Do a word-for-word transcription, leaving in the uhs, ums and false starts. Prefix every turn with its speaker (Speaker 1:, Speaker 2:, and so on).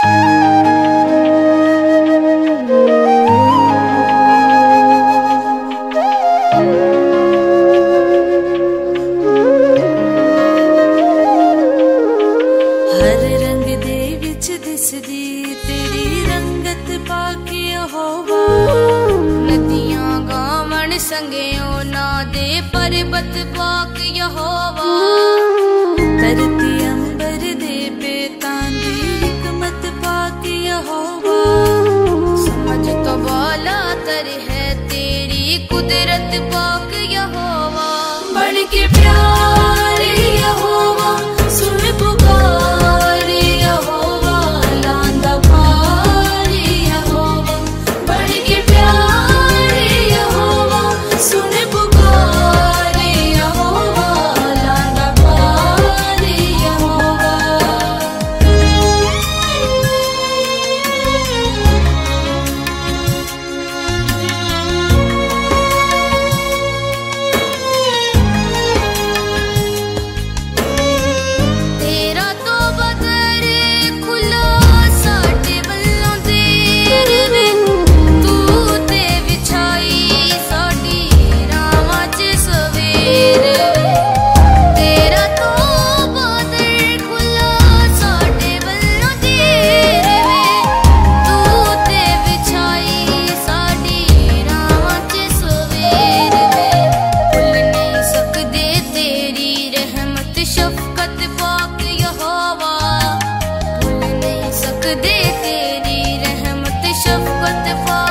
Speaker 1: संगेओ ना दे पर्वत पाक यहोवा, धरती अंबर दे बेतांदी हिकमत पाक यहोवा। समझ तो बाला तर है तेरी कुदरत पाक यहोवा। बढ़ के प्यारे यहोवा सुन पुकार यहोवा, लांदा भारी यहोवा। बढ़ के प्यारे यहोवा सुन पुकार यहोवा, लांदा भारी यहोवा। तेरा तो बदर खुला साडे वल्लों देर वे, तू ते विछाई साडी रावां च सवेर वे। तेरा तो बदर खुला साडे वल्लों देर वे, तू ते विछाई साडी रावां च सवेर वे। भुल नहीं सकदे तेरी रहमत शफकत पाक यहोवा, भूल नहीं सकदे तेरी रहमत शफकत पाक